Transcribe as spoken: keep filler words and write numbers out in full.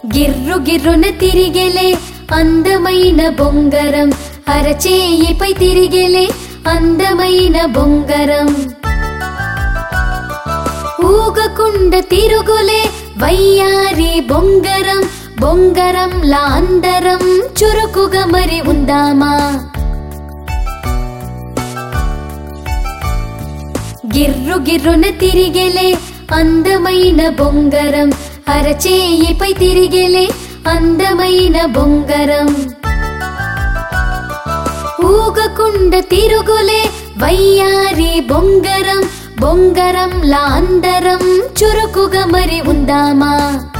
గిర్రు గిర్రున తిరిగెలే అందమైన బొంగరం, అరచేయిపై తిరిగెలే అందమైన బొంగరం. ఊగకుండ తిరుగులే వయ్యారి బొంగరం, బొంగరంలా అందరం చురుకుగా మరి ఉందామా. గిర్రు గిర్రున తిరిగెలే అందమైన బొంగరం, అరచేయిపై తిరిగెలే అందమైన బొంగరం. ఊగకుండ తిరుగులే వయ్యారి బొంగరం, బొంగరంలా అందరం చురుకుగా మరి ఉందామా.